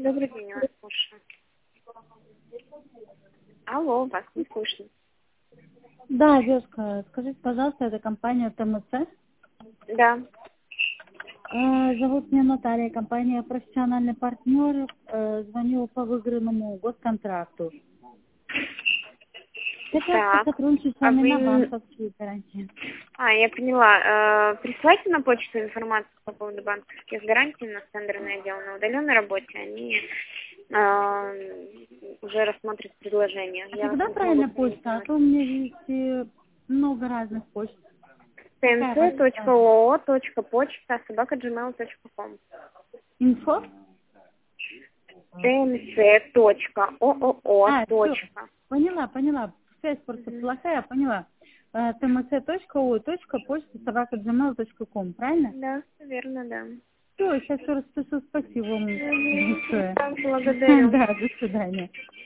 Добрый день, вас слушаю. Алло, вас не слышно. Да, девушка, скажите, пожалуйста, это компания ТМЦ? Да. Зовут меня Наталья, компания «Профессиональный партнер». Звоню по выигранному госконтракту. Хотела Так. сотрудничать с А вами на вы... банковские гарантии. Я поняла. Присылайте на почту информацию по поводу банковских гарантий на тендерное отдел. На удаленной работе они уже рассмотрят предложение. А Я вас когда не правильно смогу почта? А принять. то у меня есть много разных почт. Какая разница? tmc.oo.почта@gmail.com Инфо? tmc.oo. Все, поняла. Связь просто плохая, поняла. tmc.o.почта@gmail.com, правильно? Да, верно, да. Все, сейчас все распишу. Спасибо вам большое. Так, благодарю. Да, до свидания.